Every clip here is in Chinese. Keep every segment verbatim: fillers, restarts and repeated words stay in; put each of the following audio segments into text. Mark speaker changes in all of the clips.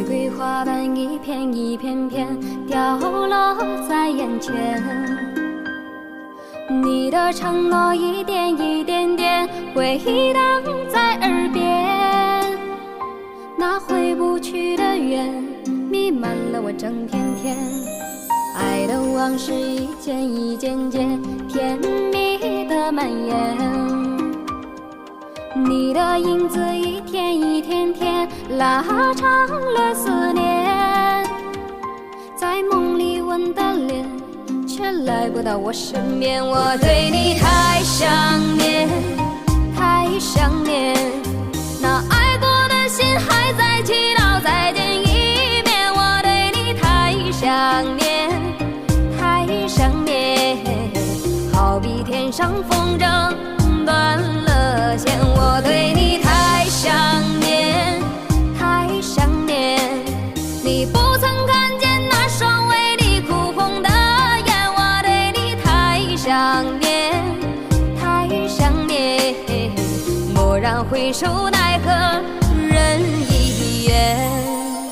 Speaker 1: 玫瑰花瓣一片一片片掉落在眼前，你的承诺一点一点点回荡在耳边，那回不去的缘弥漫了我整片天，爱的往事一件一件件甜蜜的蔓延，你的影子一天一天天拉长了思念，在梦里吻的脸却来不到我身边，我对你太想念太想念，那爱过的心还在祈祷再见一面，我对你太想念太想念，好比天上风筝断了线，我对你太想念太想念，你不曾看见那双为你哭红的眼，我对你太想念太想念，蓦然回首奈何人已远。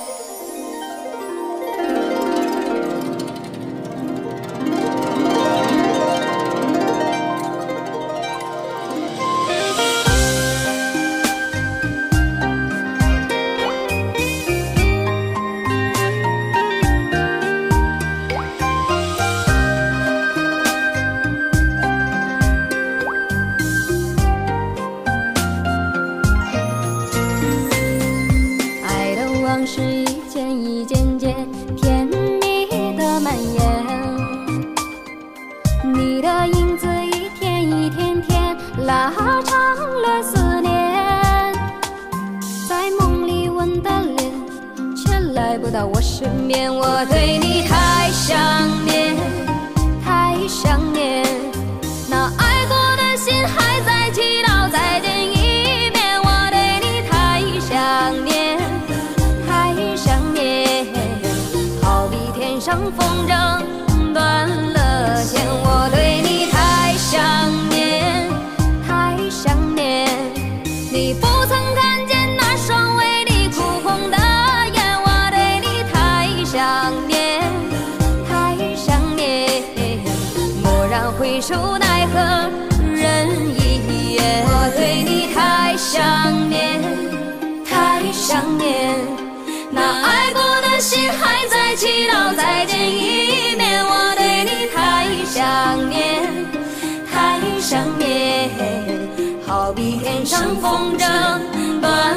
Speaker 1: 往事一件一件件甜蜜的蔓延，你的影子一天一天天拉长了思念，在梦里吻的脸却来不到我身边，我对你太想念太想念，那爱过的心还在祈祷再见一面，我对你太想念天上风筝断了线，我对你太想念太想念，你不曾看见那双为你哭红的眼，我对你太想念太想念，蓦然回首奈何人已远，我对你太想念太想念，那爱过的心还在祈祷再见一面，我对你太想念太想念，好比天上风筝断